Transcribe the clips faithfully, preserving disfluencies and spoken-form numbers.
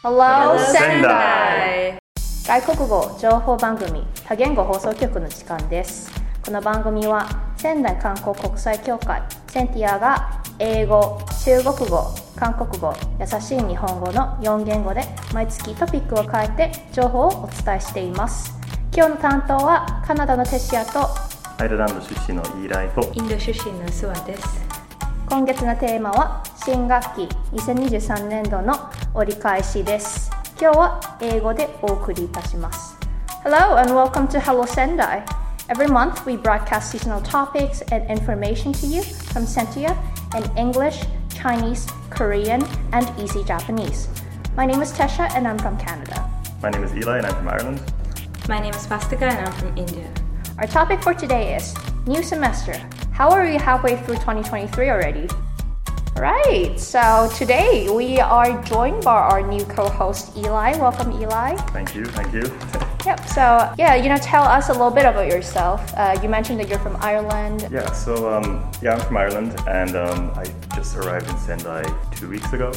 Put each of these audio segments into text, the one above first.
Hello, Hello Sendai! 外国語情報番組多言語放送局の時間です。この番組は仙台観光国際協会センティアが英語、中国語、韓国語、優しい日本語のよん言語で毎月トピックを変えて情報をお伝えしています。今日の担当はカナダのテシアとアイルランド出身のイーライとインド出身のスワです。 今月のテーマは新学期にせんにじゅうさんねんどの折り返しです。今日は英語でお送りいたします。Hello and welcome to Hello Sendai. Every month we broadcast seasonal topics and information to you from Sentia in English, Chinese, Korean, and Easy Japanese. My name is Tesha and I'm from Canada. My name is Eli and I'm from Ireland. My name is Vastika and I'm from India. Our topic for today is new semester. How are we halfway through twenty twenty-three already? Right, so today we are joined by our new co-host Eli. Welcome, Eli. Thank you, thank you. Yep, so yeah, you know, tell us a little bit about yourself. Uh, you mentioned that you're from Ireland. Yeah, so um, yeah, I'm from Ireland and um, I just arrived in Sendai two weeks ago.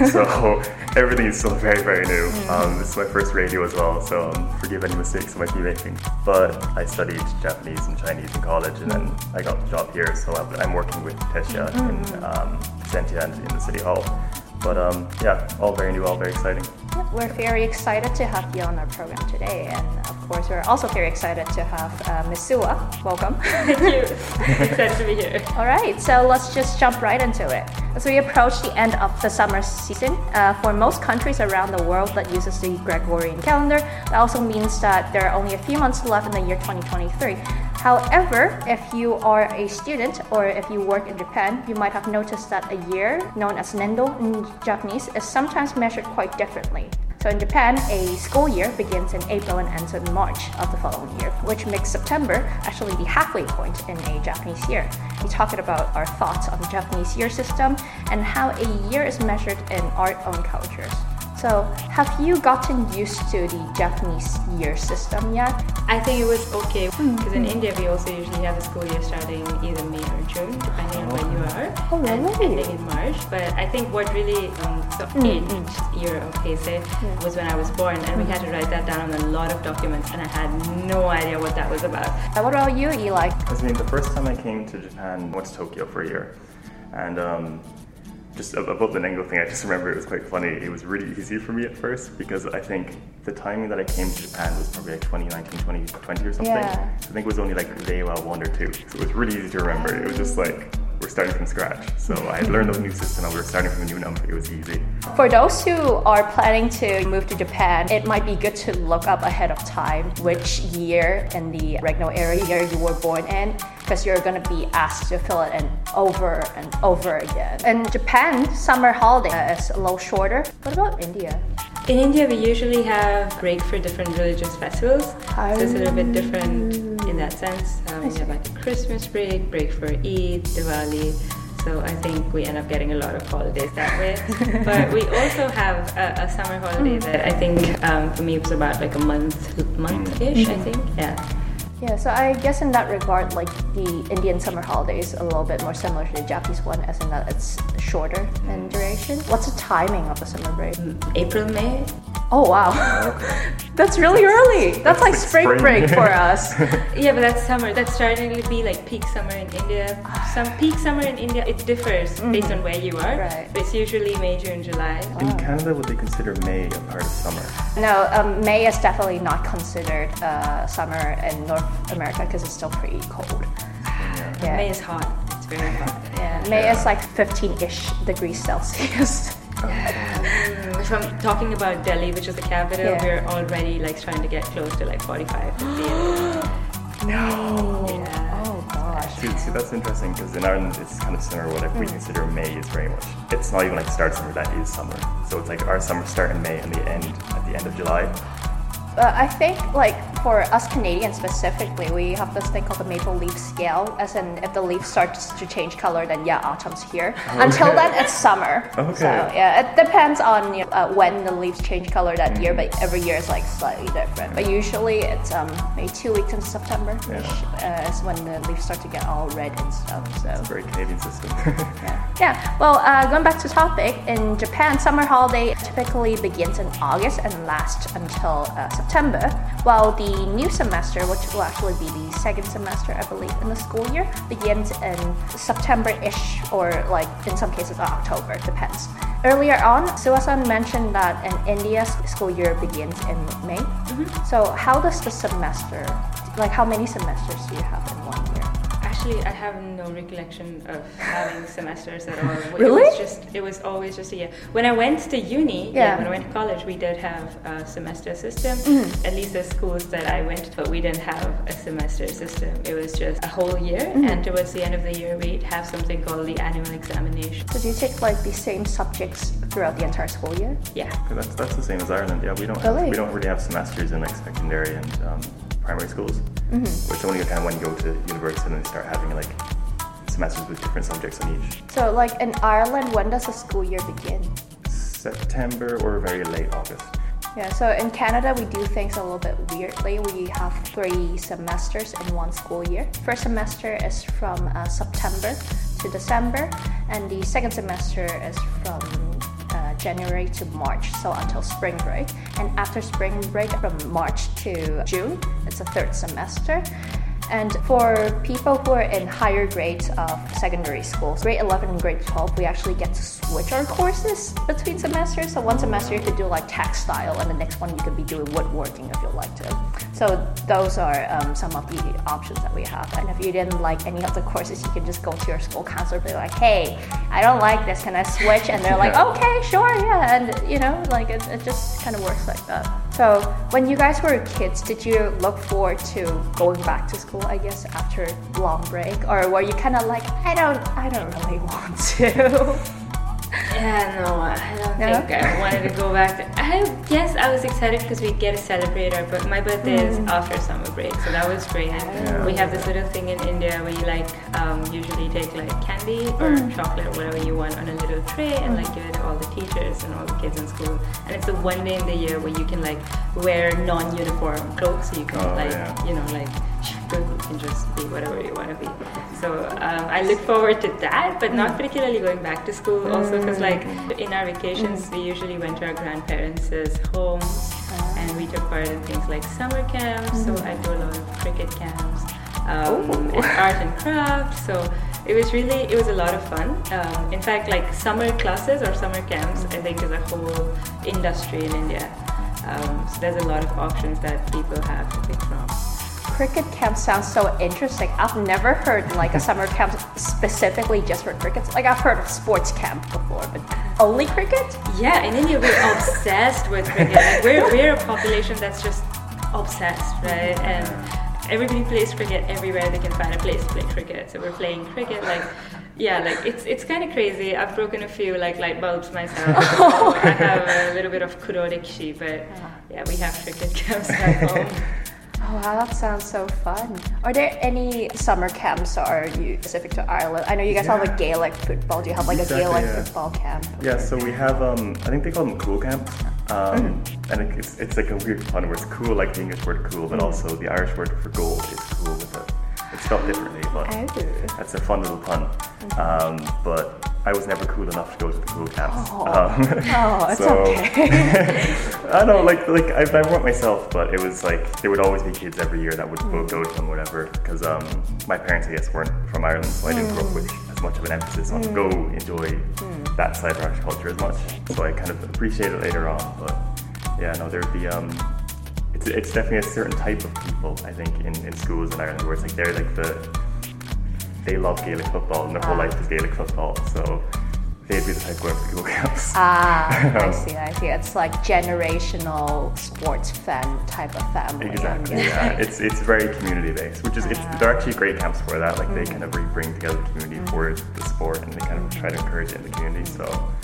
So everything is still very, very new. Mm. Um, this is my first radio as well, so um, forgive any mistakes I might be making. But I studied Japanese and Chinese in college and then I got the job here, so I'm working with Tesha mm. in um, Sentia and in the City Hall. But um, yeah, all very new, all very exciting. Yep, we're very excited to have you on our program today, and of course we're also very excited to have uh, Miss Sua. Welcome. Thank you. Excited to be here. All right, so let's just jump right into it. As we approach the end of the summer season, uh, for most countries around the world that uses the Gregorian calendar, that also means that there are only a few months left in the year twenty twenty-three. However, if you are a student or if you work in Japan, you might have noticed that a year, known as Nendo in Japanese, is sometimes measured quite differently. So in Japan, a school year begins in April and ends in March of the following year, which makes September actually the halfway point in a Japanese year. We talked about our thoughts on the Japanese year system and how a year is measured in our own cultures. So, have you gotten used to the Japanese year system yet? I think it was okay because mm-hmm. in India we also usually have a school year starting either May or June, depending on when you are, oh, really? and ending in March. But I think what really um, so mm-hmm. each year of Heisei yeah. was when I was born, and mm-hmm. we had to write that down on a lot of documents, and I had no idea what that was about. Uh, what about you, Eli? I mean, the first time I came to Japan, I went to Tokyo for a year, and um, just about the Nengo thing, I just remember it was quite funny. It was really easy for me at first because I think the timing that I came to Japan was probably like twenty nineteen, twenty twenty or something. Yeah. I think it was only like Reiwa one or two. So it was really easy to remember. It was just like, we're starting from scratch. So I had learned the new system and we were starting from a new number. It was easy. For those who are planning to move to Japan, it might be good to look up ahead of time which year in the Regno area year you were born in, because you're going to be asked to fill it in over and over again. In Japan, summer holiday is a little shorter. What about India? In India, we usually have break for different religious festivals, so it's a little bit different in that sense. Um, we have like a Christmas break, break for Eid, Diwali. So I think we end up getting a lot of holidays that way. But we also have a, a summer holiday that I think um, for me was about like a month, month-ish, I think. Yeah. Yeah, so I guess in that regard, like the Indian summer holiday is a little bit more similar to the Japanese one, as in that it's shorter in duration. What's the timing of the summer break? April, May. Oh wow, that's really early. That's, that's like, like spring, spring break for us. Yeah, but that's summer. That's starting to be like peak summer in India. Some peak summer in India, it differs mm-hmm. based on where you are. Right. But it's usually May, June, July. In Canada, would they consider May a part of summer? No, um, May is definitely not considered uh, summer in North America because it's still pretty cold. Yeah. Yeah. May is hot. It's very hot. Yeah, May yeah. is like fifteen-ish degrees Celsius. Um, if I'm talking about Delhi, which is the capital, yeah. we're already like trying to get close to like forty-five, fifty. No. Yeah. Oh gosh. See, see, that's interesting because in Ireland it's kind of similar. What like we consider May is very much. It's not even like start summer. That is summer. So it's like our summer start in May and the end at the end of July. Uh, I think like for us Canadians specifically, we have this thing called the maple leaf scale, as in if the leaf starts to change color, then yeah, autumn's here. Okay. Until then, it's summer. Okay. So yeah, it depends on you know, uh, when the leaves change color that mm. year, but every year is like slightly different. But usually it's um, maybe two weeks in September yeah. uh, is when the leaves start to get all red and stuff. So it's a very Canadian system. yeah. yeah. Well, uh, going back to topic, in Japan, summer holiday typically begins in August and lasts until uh, September, while the new semester, which will actually be the second semester, I believe, in the school year, begins in September-ish, or like in some cases October, depends. Earlier on, Suwa-san mentioned that in India, school year begins in May. Mm-hmm. So how does the semester, like how many semesters do you have in one year? Actually, I have no recollection of having semesters at all. Really? It was just, it was always just a year. When I went to uni, yeah. yeah, when I went to college, we did have a semester system. Mm-hmm. At least the schools that I went to, but we didn't have a semester system. It was just a whole year, mm-hmm. and towards the end of the year, we'd have something called the annual examination. So do you take like the same subjects throughout the entire school year? Yeah. That's that's the same as Ireland. Yeah, we don't really? have, we don't really have semesters in like secondary and um, primary schools. Mm-hmm. It's only kind of when you go to university and they start having like semesters with different subjects on each. So like in Ireland, when does the school year begin? September or very late August. Yeah, so in Canada, we do things a little bit weirdly. We have three semesters in one school year. First semester is from uh, September to December, and the second semester is from uh, January to March, so until spring break. And after spring break, from March to June, it's a third semester. And for people who are in higher grades of secondary schools, grade eleven and grade twelve, we actually get to switch our courses between semesters. So one semester you could do like textile, and the next one you could be doing woodworking if you'd like to. So those are um, some of the options that we have. And if you didn't like any of the courses, you can just go to your school counselor and be like, hey, I don't like this, can I switch? And they're like, okay, sure, yeah. And you know, like it, it just kind of works like that. So when you guys were kids, did you look forward to going back to school, I guess, after long break? Or were you kind of like, I don't I don't really want to? Yeah, no, I don't no? think I wanted to go back. To, I guess I was excited because we get to celebrate our, but my birthday mm. is after summer break, so that was great. Yeah. We have this little thing in India where you like um, usually take like candy or mm. chocolate or whatever you want on a little tray and like give it to all the teachers and all the kids in school. And it's the one day in the year where you can like wear non-uniform clothes, so you can oh, like yeah. you know like you can just be whatever you want to be. So um, I look forward to that, but not particularly going back to school. Also, because like in our vacations, mm. we usually went to our grandparents' homes, uh, and we took part in things like summer camps. Mm. So I do a lot of cricket camps, um, and art and craft. So it was really, it was a lot of fun. Um, in fact, like summer classes or summer camps, I think is a whole industry in India. Um, so there's a lot of options that people have to pick from. Cricket camp sounds so interesting. I've never heard like a summer camp specifically just for cricket. Like I've heard of sports camp before, but only cricket? Yeah, in India we're obsessed with cricket. Like we're we're a population that's just obsessed, right? And everybody plays cricket everywhere they can find a place to play cricket. So we're playing cricket like yeah, like it's it's kind of crazy. I've broken a few like light bulbs myself. So I have a little bit of kurodekshi, but yeah, we have cricket camps at home. Oh wow, that sounds so fun. Are there any summer camps or are you specific to Ireland? I know you guys yeah. have a Gaelic football. Do you have like exactly, a Gaelic yeah. football camp? Yeah, so we have, um, I think they call them cool camps. Um, mm. And it's it's like a weird pun where it's cool, like the English word cool, but mm. also the Irish word for gold is cool with it. It's spelled differently, but oh. that's a fun little pun. Um, but I was never cool enough to go to the cool camps. Oh, um, oh it's so, okay. I don't know, like like I've never went myself, but it was like there would always be kids every year that would mm. go to them, whatever. Because um, my parents, I guess, weren't from Ireland, so I didn't mm. grow up with as much of an emphasis on mm. go enjoy mm. that side of Irish culture as much. So I kind of appreciate it later on. But yeah, no, there'd be um, it's it's definitely a certain type of people, I think, in, in schools in Ireland where it's like they're like the they love Gaelic football and their whole ah. life is Gaelic football, so they'd be the type going to school camps. Ah, I see, I see. It's like generational sports fan type of family. Exactly, yeah. It's it's very community based, which is it's, they're actually great camps for that. Like mm. they kind of really bring together the community mm. for the sport, and they kind of try to encourage it in the community. So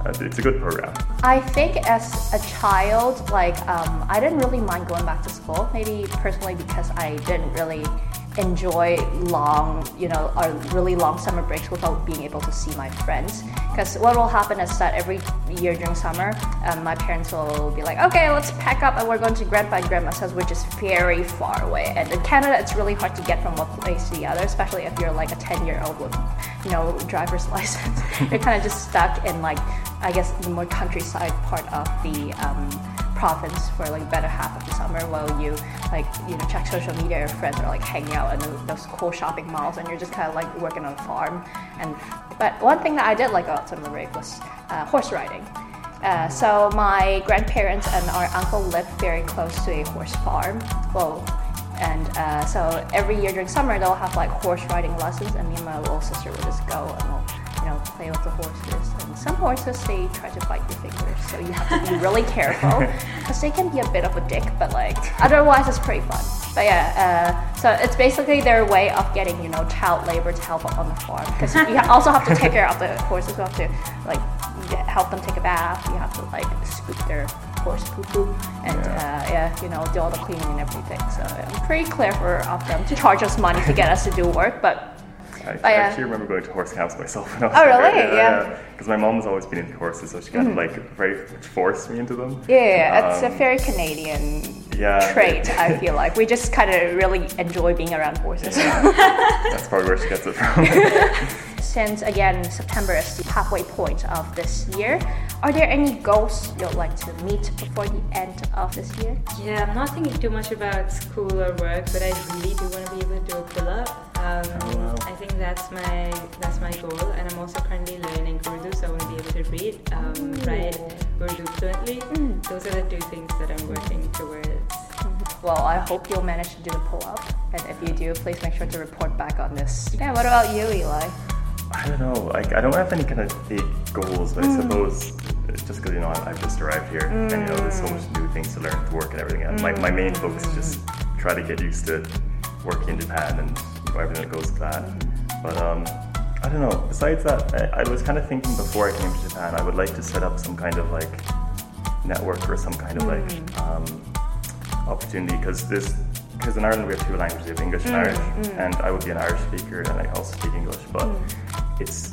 uh, it's a good program. I think as a child, like um, I didn't really mind going back to school. Maybe personally because I didn't really enjoy long, you know, or really long summer breaks without being able to see my friends. Because what will happen is that every year during summer, um, my parents will be like, okay, let's pack up and we're going to grandpa and grandma's house, which is very far away. And in Canada, it's really hard to get from one place to the other, especially if you're like a ten-year-old with, you know, driver's license. You're kind of just stuck in like, I guess, the more countryside part of the um, province for like better half of the summer, while you like you know check social media, your friends are like hanging out in those cool shopping malls and you're just kind of like working on a farm. And but one thing that I did like about summer break was uh, horse riding. Uh, so my grandparents and our uncle lived very close to a horse farm. Well, and uh, so every year during summer they'll have like horse riding lessons, and me and my little sister would just go and we'll you know play with the horses. And some horses, they try to bite your fingers, so you have to be really careful because they can be a bit of a dick, but like otherwise it's pretty fun. But yeah, uh, so it's basically their way of getting you know child labor to help out on the farm, because you also have to take care of the horses. You have to like get, help them take a bath. You have to like scoop their horse poo poo and yeah. Uh, yeah, you know do all the cleaning and everything. So I'm pretty clever of them to charge us money to get us to do work, but. I, But, I yeah. actually remember going to horse camps myself when I was Oh, younger. really? Yeah. Because my mom has always been into horses, so she kind of like very forced me into them. Yeah, yeah, it's Um, a very Canadian yeah. trait, I feel like. We just kind of really enjoy being around horses. That's probably where she gets it from. Since, again, September is the halfway point of this year, are there any goals you'd like to meet before the end of this year? Yeah, I'm not thinking too much about school or work, but I really do want to be able to do a pull-up. Um, Oh, wow. I think that's my that's my goal, and I'm also currently learning Urdu, so I want to be able to read, um, write Urdu fluently. Mm. Those are the two things that I'm working towards. Well, I hope you'll manage to do the pull-up, and if you do, please make sure to report back on this. Yeah, what about you, Eli? I don't know. Like I don't have any kind of big goals, but I suppose just because you know I've just arrived here and you know there's so much new things to learn, to work and everything. And my my main focus is just try to get used to working in Japan and you know, everything that goes with that. But um, I don't know. Besides that, I, I was kind of thinking before I came to Japan, I would like to set up some kind of like network or some kind of like um, opportunity, because this. Because in Ireland we have two languages, we have English and Mm, Irish, mm. and I would be an Irish speaker and I also speak English, but it's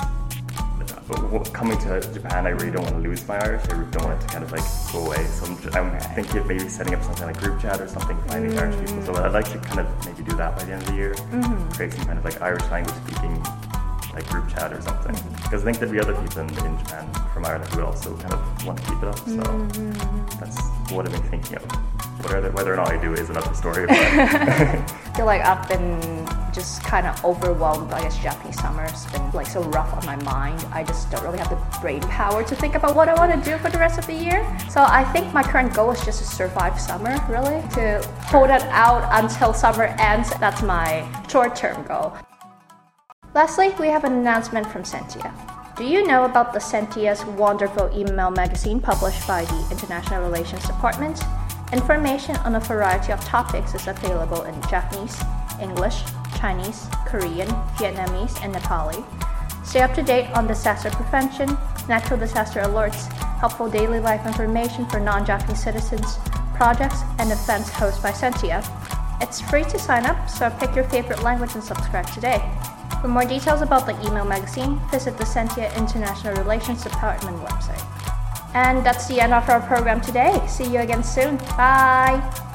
coming to Japan, I really don't want to lose my Irish. I really don't want it to kind of like go away. So I'm, j- I'm thinking of maybe setting up something like group chat or something, finding Irish people. So I'd like to kind of maybe do that by the end of the year, create some kind of like Irish language speaking like group chat or something. Because I think there'd be other people in, in Japan from Ireland who would also kind of want to keep it up. So that's what I've been thinking of. Whether, whether or not I do is another story. But I feel like I've been just kind of overwhelmed by this Japanese summer. It's been like so rough on my mind. I just don't really have the brain power to think about what I want to do for the rest of the year. So I think my current goal is just to survive summer, really. To hold it out until summer ends. That's my short-term goal. Lastly, we have an announcement from Sentia. Do you know about the Sentia's wonderful email magazine published by the International Relations Department? Information on a variety of topics is available in Japanese, English, Chinese, Korean, Vietnamese, and Nepali. Stay up to date on disaster prevention, natural disaster alerts, helpful daily life information for non-Japanese citizens, projects, and events hosted by Sentia. It's free to sign up, so pick your favorite language and subscribe today. For more details about the email magazine, visit the Sentia International Relations Department website. And that's the end of our program today. See you again soon. Bye!